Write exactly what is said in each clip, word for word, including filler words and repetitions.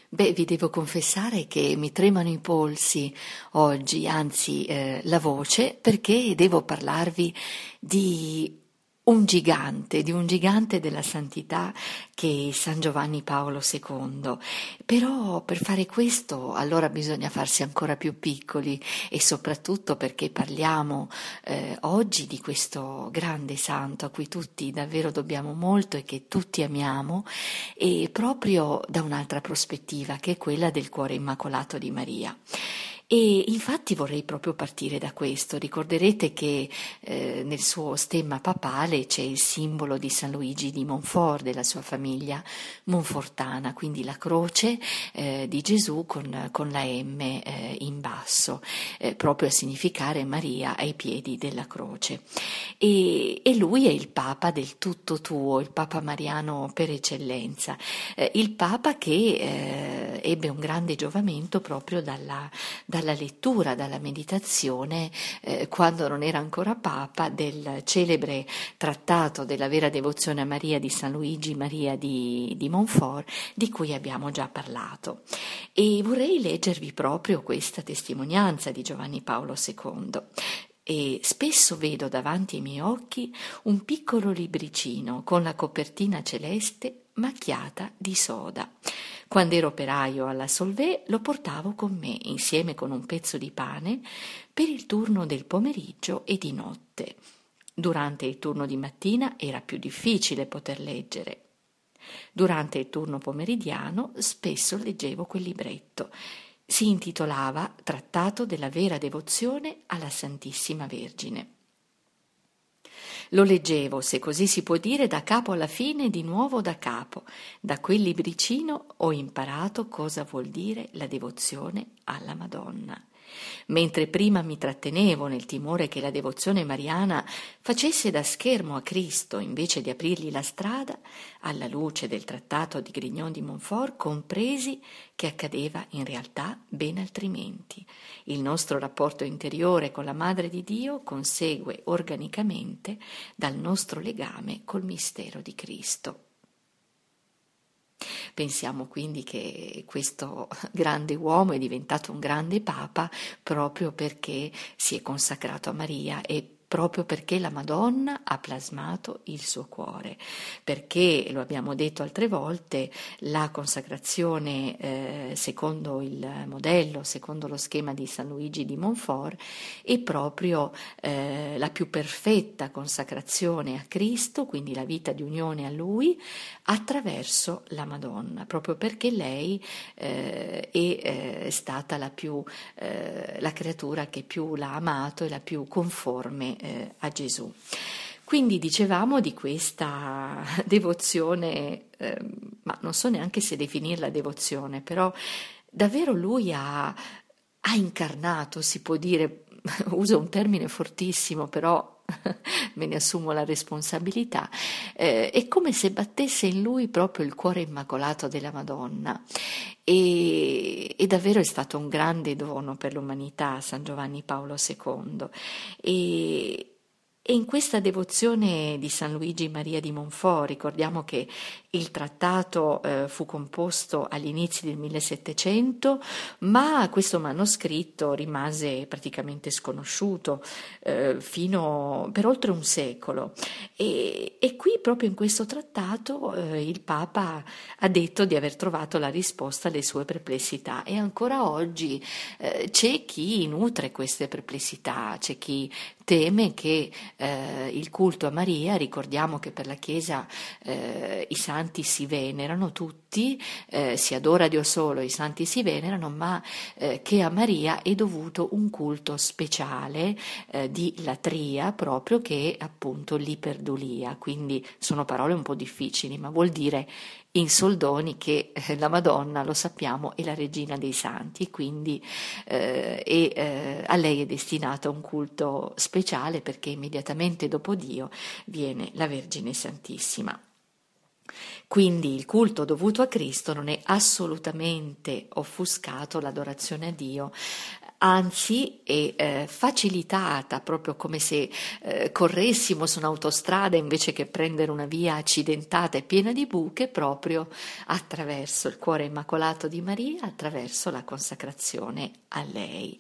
Beh, vi devo confessare che mi tremano i polsi oggi, anzi eh, la voce, perché devo parlarvi di un gigante, di un gigante della santità che è San Giovanni Paolo secondo. Però per fare questo allora bisogna farsi ancora più piccoli e soprattutto perché parliamo eh, oggi di questo grande santo a cui tutti davvero dobbiamo molto e che tutti amiamo, e proprio da un'altra prospettiva che è quella del cuore immacolato di Maria. E infatti vorrei proprio partire da questo. Ricorderete che eh, nel suo stemma papale c'è il simbolo di San Luigi di Montfort, della sua famiglia monfortana, quindi la croce eh, di Gesù con, con la M eh, in basso, eh, proprio a significare Maria ai piedi della croce. E, e lui è il Papa del tutto tuo, il Papa Mariano per eccellenza, eh, il Papa che eh, ebbe un grande giovamento proprio dalla dalla lettura, dalla meditazione, eh, quando non era ancora Papa, del celebre trattato della vera devozione a Maria di San Luigi Maria di, di Montfort, di cui abbiamo già parlato. E vorrei leggervi proprio questa testimonianza di Giovanni Paolo secondo. E spesso vedo davanti ai miei occhi un piccolo libricino con la copertina celeste macchiata di soda. Quando ero operaio alla Solvay lo portavo con me insieme con un pezzo di pane per il turno del pomeriggio e di notte. Durante il turno di mattina era più difficile poter leggere. Durante il turno pomeridiano spesso leggevo quel libretto. Si intitolava Trattato della vera devozione alla Santissima Vergine. Lo leggevo, se così si può dire, da capo alla fine, di nuovo da capo. Da quel libricino ho imparato cosa vuol dire la devozione alla Madonna. Mentre prima mi trattenevo nel timore che la devozione mariana facesse da schermo a Cristo invece di aprirgli la strada, alla luce del trattato di Grignon di Montfort compresi che accadeva in realtà ben altrimenti. Il nostro rapporto interiore con la Madre di Dio consegue organicamente dal nostro legame col mistero di Cristo. Pensiamo quindi che questo grande uomo è diventato un grande papa proprio perché si è consacrato a Maria e proprio perché la Madonna ha plasmato il suo cuore, perché, lo abbiamo detto altre volte, la consacrazione eh, secondo il modello, secondo lo schema di San Luigi di Montfort, è proprio eh, la più perfetta consacrazione a Cristo, quindi la vita di unione a Lui, attraverso la Madonna, proprio perché lei eh, è eh, stata la più eh, la creatura che più l'ha amato e la più conforme eh, a Gesù. Quindi dicevamo di questa devozione, eh, ma non so neanche se definirla devozione, però davvero lui ha, ha incarnato, si può dire, uso un termine fortissimo, però me ne assumo la responsabilità, eh, è come se battesse in lui proprio il cuore immacolato della Madonna e, e davvero è stato un grande dono per l'umanità San Giovanni Paolo secondo e, e in questa devozione di San Luigi Maria di Montfort ricordiamo che il trattato eh, fu composto agli inizi del millesettecento, ma questo manoscritto rimase praticamente sconosciuto eh, fino per oltre un secolo. E, e qui proprio in questo trattato eh, il Papa ha detto di aver trovato la risposta alle sue perplessità e ancora oggi eh, c'è chi nutre queste perplessità, c'è chi teme che eh, il culto a Maria, ricordiamo che per la Chiesa eh, i santi si venerano tutti, eh, si adora Dio solo, i santi si venerano, ma eh, che a Maria è dovuto un culto speciale eh, di latria proprio che è appunto l'iperdulia, quindi sono parole un po' difficili, ma vuol dire in soldoni che eh, la Madonna, lo sappiamo, è la regina dei santi, quindi eh, e, eh, a lei è destinato un culto speciale perché immediatamente dopo Dio viene la Vergine Santissima. Quindi il culto dovuto a Cristo non è assolutamente offuscato l'adorazione a Dio, anzi è eh, facilitata, proprio come se eh, corressimo su un'autostrada invece che prendere una via accidentata e piena di buche, proprio attraverso il cuore immacolato di Maria, attraverso la consacrazione a lei.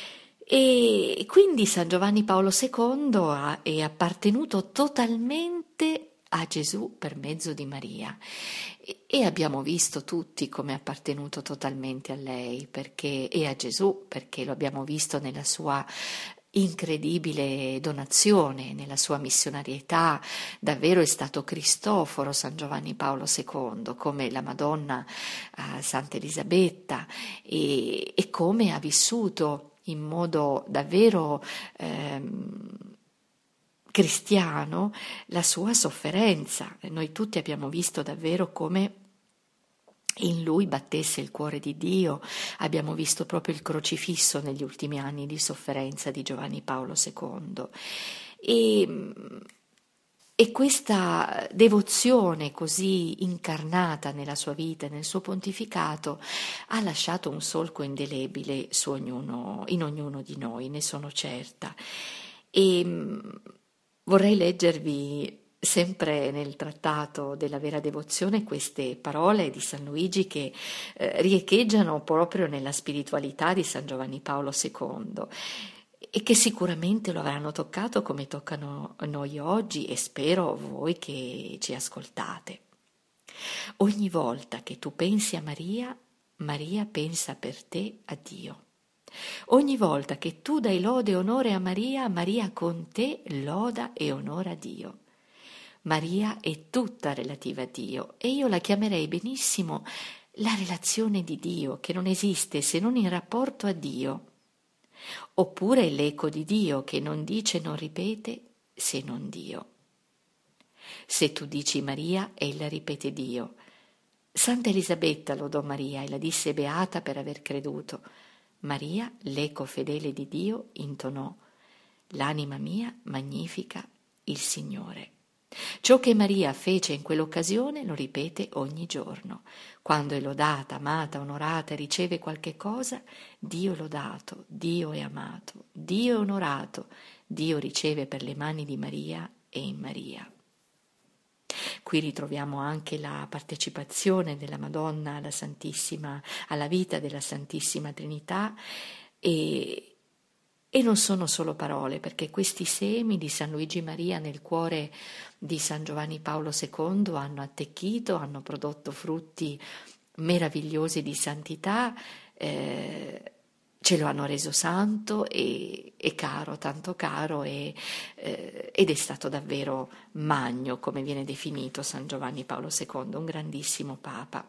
E quindi San Giovanni Paolo secondo ha- è appartenuto totalmente a Gesù per mezzo di Maria e, e abbiamo visto tutti come è appartenuto totalmente a lei perché, e a Gesù perché lo abbiamo visto nella sua incredibile donazione, nella sua missionarietà. Davvero è stato Cristoforo San Giovanni Paolo secondo, come la Madonna eh, Santa Elisabetta, e, e come ha vissuto in modo davvero ehm, cristiano la sua sofferenza. Noi tutti abbiamo visto davvero come in lui battesse il cuore di Dio, abbiamo visto proprio il crocifisso negli ultimi anni di sofferenza di Giovanni Paolo secondo. E, e questa devozione così incarnata nella sua vita e nel suo pontificato ha lasciato un solco indelebile su ognuno, in ognuno di noi, ne sono certa. E vorrei leggervi sempre nel trattato della vera devozione queste parole di San Luigi che eh, riecheggiano proprio nella spiritualità di San Giovanni Paolo secondo e che sicuramente lo avranno toccato come toccano noi oggi e spero voi che ci ascoltate. Ogni volta che tu pensi a Maria, Maria pensa per te a Dio. Ogni volta che tu dai lode e onore a Maria, Maria con te loda e onora Dio. Maria è tutta relativa a Dio e io la chiamerei benissimo la relazione di Dio, che non esiste se non in rapporto a Dio, oppure l'eco di Dio che non dice, non ripete, se non Dio. Se tu dici Maria, ella ripete Dio. Santa Elisabetta lodò Maria e la disse beata per aver creduto. Maria, l'eco fedele di Dio, intonò: l'anima mia magnifica il Signore. Ciò che Maria fece in quell'occasione lo ripete ogni giorno. Quando è lodata, amata, onorata e riceve qualche cosa, Dio è lodato, Dio è amato, Dio è onorato, Dio riceve per le mani di Maria e in Maria. Qui ritroviamo anche la partecipazione della Madonna alla Santissima, alla vita della Santissima Trinità e, e non sono solo parole, perché questi semi di San Luigi Maria nel cuore di San Giovanni Paolo secondo hanno attecchito, hanno prodotto frutti meravigliosi di santità, eh, ce lo hanno reso santo e, e caro, tanto caro, e, eh, ed è stato davvero magno, come viene definito San Giovanni Paolo secondo, un grandissimo Papa.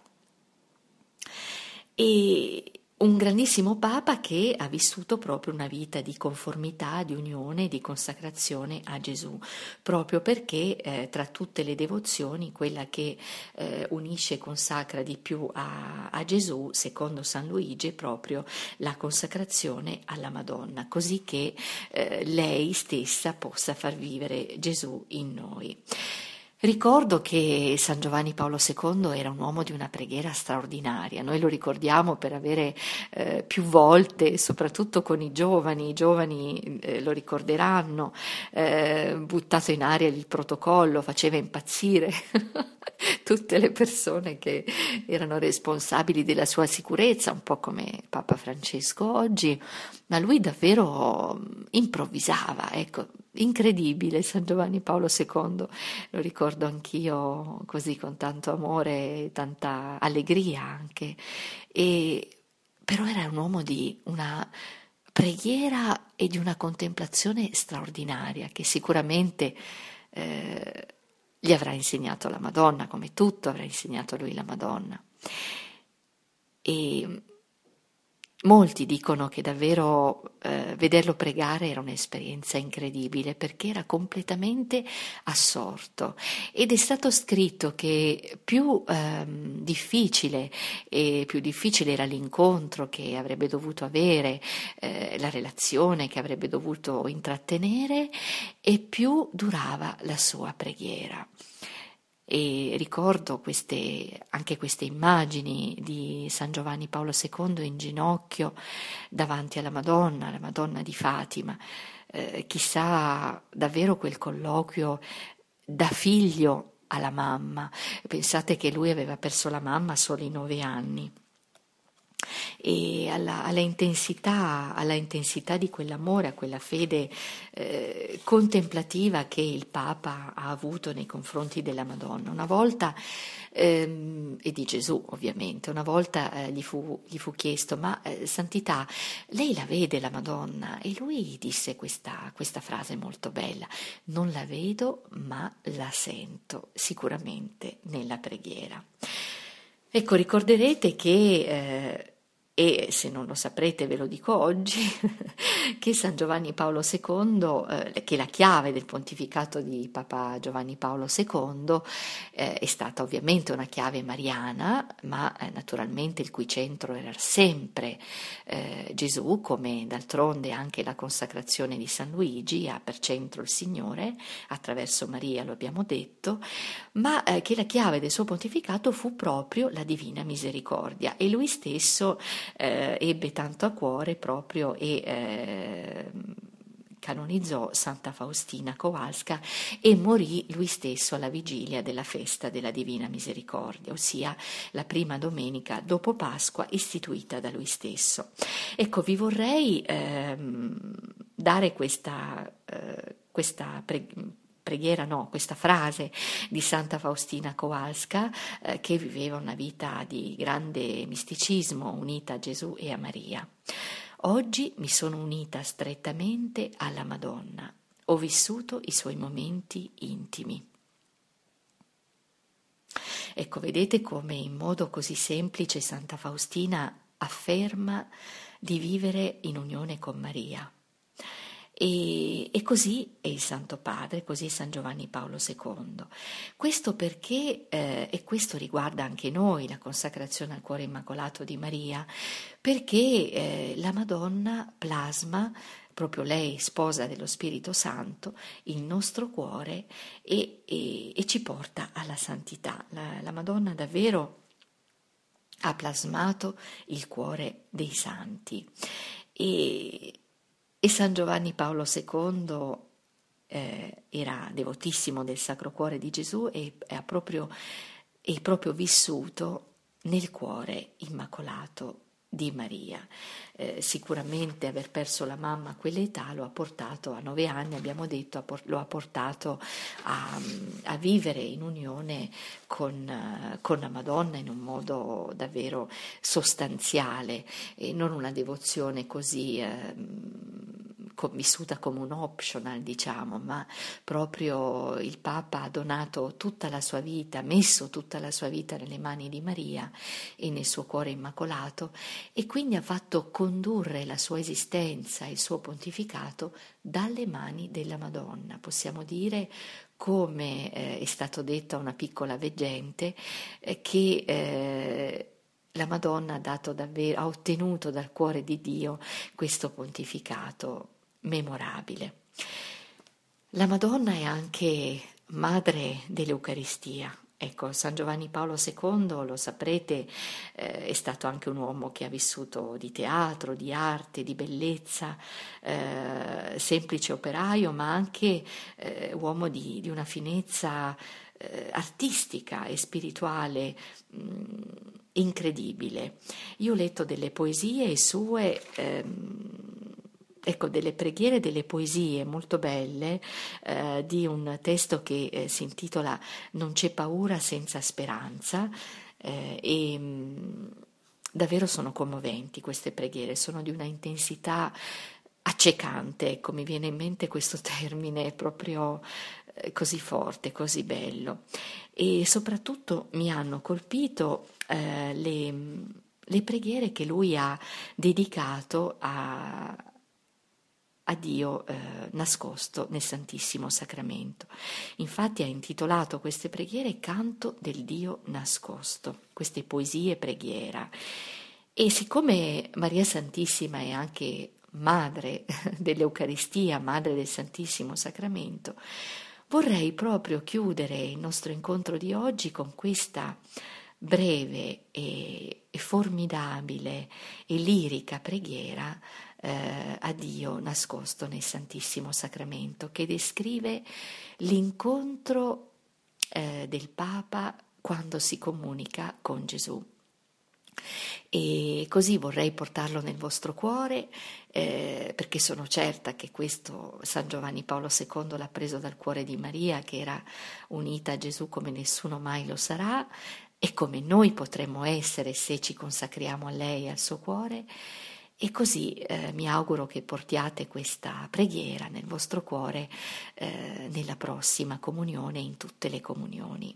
E un grandissimo Papa che ha vissuto proprio una vita di conformità, di unione, di consacrazione a Gesù, proprio perché eh, tra tutte le devozioni quella che eh, unisce e consacra di più a, a Gesù, secondo San Luigi, è proprio la consacrazione alla Madonna, così che eh, lei stessa possa far vivere Gesù in noi. Ricordo che San Giovanni Paolo secondo era un uomo di una preghiera straordinaria, noi lo ricordiamo per avere eh, più volte, soprattutto con i giovani, i giovani eh, lo ricorderanno, eh, buttato in aria il protocollo, faceva impazzire tutte le persone che erano responsabili della sua sicurezza, un po' come Papa Francesco oggi, ma lui davvero improvvisava, ecco, incredibile San Giovanni Paolo secondo, lo ricordo anch'io così con tanto amore e tanta allegria anche, e, però era un uomo di una preghiera e di una contemplazione straordinaria che sicuramente eh, gli avrà insegnato la Madonna, come tutto avrà insegnato a lui la Madonna. E molti dicono che davvero eh, vederlo pregare era un'esperienza incredibile perché era completamente assorto, ed è stato scritto che più ehm, difficile e più difficile era l'incontro che avrebbe dovuto avere, eh, la relazione che avrebbe dovuto intrattenere, e più durava la sua preghiera. e ricordo queste, anche queste immagini di San Giovanni Paolo secondo in ginocchio davanti alla Madonna, la Madonna di Fatima. Eh, chissà davvero quel colloquio da figlio alla mamma. Pensate che lui aveva perso la mamma solo ai nove anni. E alla, alla intensità, alla intensità di quell'amore, a quella fede eh, contemplativa che il Papa ha avuto nei confronti della Madonna. Una volta, ehm, e di Gesù ovviamente, una volta eh, gli, fu, gli fu chiesto, ma eh, Santità, lei la vede la Madonna? E lui disse questa, questa frase molto bella, non la vedo ma la sento sicuramente nella preghiera. Ecco, ricorderete che eh, e se non lo saprete ve lo dico oggi, che San Giovanni Paolo secondo, eh, che la chiave del pontificato di Papa Giovanni Paolo secondo eh, è stata ovviamente una chiave mariana, ma eh, naturalmente il cui centro era sempre eh, Gesù, come d'altronde anche la consacrazione di San Luigi ha per centro il Signore, attraverso Maria lo abbiamo detto, ma eh, che la chiave del suo pontificato fu proprio la Divina Misericordia e lui stesso Eh, ebbe tanto a cuore proprio e eh, canonizzò Santa Faustina Kowalska e morì lui stesso alla vigilia della festa della Divina Misericordia, ossia la prima domenica dopo Pasqua istituita da lui stesso. Ecco, vi vorrei ehm, dare questa, eh, questa pre- preghiera, no, questa frase di Santa Faustina Kowalska eh, che viveva una vita di grande misticismo unita a Gesù e a Maria. Oggi mi sono unita strettamente alla Madonna, ho vissuto i suoi momenti intimi. Ecco, vedete come in modo così semplice Santa Faustina afferma di vivere in unione con Maria. E, e così è il Santo Padre, così è San Giovanni Paolo secondo. Questo perché, eh, e questo riguarda anche noi, la consacrazione al cuore immacolato di Maria, perché eh, la Madonna plasma, proprio lei, sposa dello Spirito Santo, il nostro cuore e, e, e ci porta alla santità. La, la Madonna davvero ha plasmato il cuore dei santi. E, E San Giovanni Paolo secondo eh, era devotissimo del Sacro Cuore di Gesù e ha proprio, è proprio vissuto nel cuore immacolato di Maria. Eh, sicuramente aver perso la mamma a quell'età lo ha portato a nove anni, abbiamo detto, lo ha portato a, a vivere in unione con, con la Madonna in un modo davvero sostanziale e non una devozione così eh, vissuta come un optional, diciamo, ma proprio il Papa ha donato tutta la sua vita, messo tutta la sua vita nelle mani di Maria e nel suo cuore immacolato e quindi ha fatto condurre la sua esistenza e il suo pontificato dalle mani della Madonna. Possiamo dire, come eh, è stato detto a una piccola veggente, eh, che eh, la Madonna ha, dato davvero, ha ottenuto dal cuore di Dio questo pontificato memorabile. La Madonna è anche madre dell'Eucaristia. Ecco, San Giovanni Paolo secondo, lo saprete, eh, è stato anche un uomo che ha vissuto di teatro, di arte, di bellezza, eh, semplice operaio, ma anche eh, uomo di, di una finezza eh, artistica e spirituale mh, incredibile. Io ho letto delle poesie sue, ehm, ecco, delle preghiere, delle poesie molto belle eh, di un testo che eh, si intitola Non c'è paura senza speranza eh, e mh, davvero sono commoventi queste preghiere, sono di una intensità accecante, ecco, mi viene in mente questo termine proprio eh, così forte, così bello e soprattutto mi hanno colpito eh, le, le preghiere che lui ha dedicato a a Dio eh, nascosto nel Santissimo Sacramento. Infatti ha intitolato queste preghiere Canto del Dio nascosto, queste poesie preghiera. E siccome Maria Santissima è anche madre dell'Eucaristia, madre del Santissimo Sacramento, vorrei proprio chiudere il nostro incontro di oggi con questa breve e, e formidabile e lirica preghiera eh, a Dio nascosto nel Santissimo Sacramento, che descrive l'incontro eh, del Papa quando si comunica con Gesù. E così vorrei portarlo nel vostro cuore, eh, perché sono certa che questo San Giovanni Paolo secondo l'ha preso dal cuore di Maria, che era unita a Gesù come nessuno mai lo sarà, e come noi potremmo essere se ci consacriamo a lei e al suo cuore. E così eh, mi auguro che portiate questa preghiera nel vostro cuore eh, nella prossima comunione e in tutte le comunioni.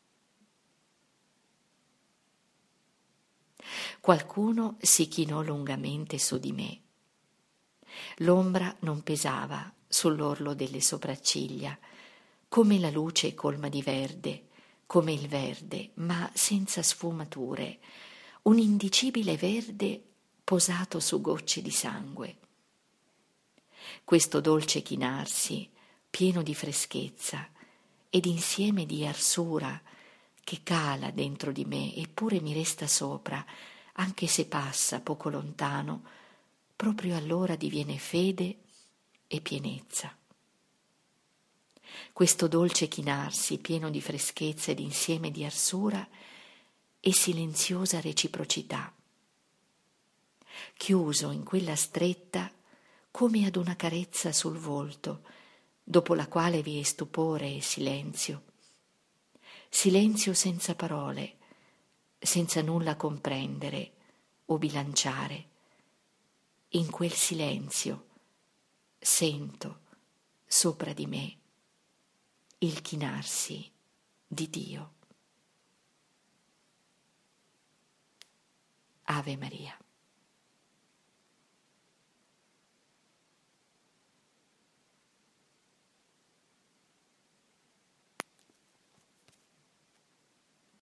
Qualcuno si chinò lungamente su di me. L'ombra non pesava sull'orlo delle sopracciglia, come la luce colma di verde, come il verde, ma senza sfumature, un indicibile verde posato su gocce di sangue. Questo dolce chinarsi, pieno di freschezza ed insieme di arsura che cala dentro di me eppure mi resta sopra, anche se passa poco lontano, proprio allora diviene fede e pienezza. Questo dolce chinarsi, pieno di freschezza ed insieme di arsura e silenziosa reciprocità, chiuso in quella stretta come ad una carezza sul volto, dopo la quale vi è stupore e silenzio, silenzio senza parole, senza nulla comprendere o bilanciare. In quel silenzio sento sopra di me il chinarsi di Dio. Ave Maria.